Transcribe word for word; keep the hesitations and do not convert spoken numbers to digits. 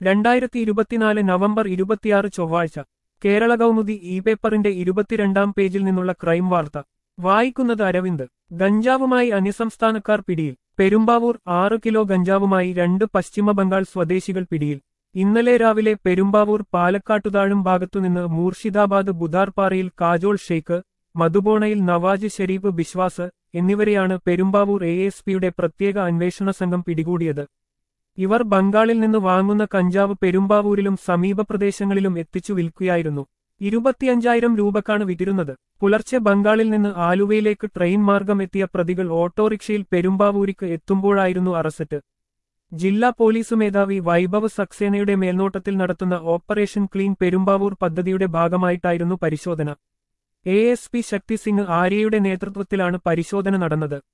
രണ്ടായിരത്തി ഇരുപത്തിനാല് നവംബർ ഇരുപത്തിയാറ് ചൊവ്വാഴ്ച കേരള കൗമുദി ഇ പേപ്പറിന്റെ ഇരുപത്തിരണ്ടാം പേജിൽ നിന്നുള്ള ക്രൈം വാർത്ത വായിക്കുന്നത് അരവിന്ദ്. ഗഞ്ചാവുമായി അന്യസംസ്ഥാനക്കാർ പിടിയിൽ. പെരുമ്പാവൂർ ആറ് കിലോ ഗഞ്ചാവുമായി രണ്ട് പശ്ചിമബംഗാൾ സ്വദേശികൾ പിടിയിൽ. ഇന്നലെ രാവിലെ പെരുമ്പാവൂർ പാലക്കാട്ടുതാഴും ഭാഗത്തുനിന്ന് മൂർഷിദാബാദ് ബുധാർപാറയിൽ കാജോൾ ഷെയ്ഖ്, മധുബോണയിൽ നവാജ് ഷെരീഫ് ബിശ്വാസ് എന്നിവരെയാണ് പെരുമ്പാവൂർ എ എസ് പിയുടെ പ്രത്യേക അന്വേഷണ സംഘം പിടികൂടിയത്. ഇവർ ബംഗാളിൽ നിന്ന് വാങ്ങുന്ന കഞ്ചാവ് പെരുമ്പാവൂരിലും സമീപ പ്രദേശങ്ങളിലും എത്തിച്ചു വിൽക്കുകയായിരുന്നു. ഇരുപത്തിയഞ്ചായിരം രൂപക്കാണ് വിറ്റിരുന്നത്. പുലർച്ചെ ബംഗാളിൽ നിന്ന് ആലുവയിലേക്ക് ട്രെയിൻ മാർഗം എത്തിയ പ്രതികൾ ഓട്ടോറിക്ഷയിൽ പെരുമ്പാവൂരിക്ക് എത്തുമ്പോഴായിരുന്നു അറസ്റ്റ്. ജില്ലാ പോലീസ് മേധാവി വൈഭവ് സക്സേനയുടെ മേൽനോട്ടത്തിൽ നടത്തുന്ന ഓപ്പറേഷൻ ക്ലീൻ പെരുമ്പാവൂർ പദ്ധതിയുടെ ഭാഗമായിട്ടായിരുന്നു പരിശോധന. A S P Shakti Singh ആര്യയുടെ നേതൃത്വത്തിലാണ് പരിശോധന നടന്നത്.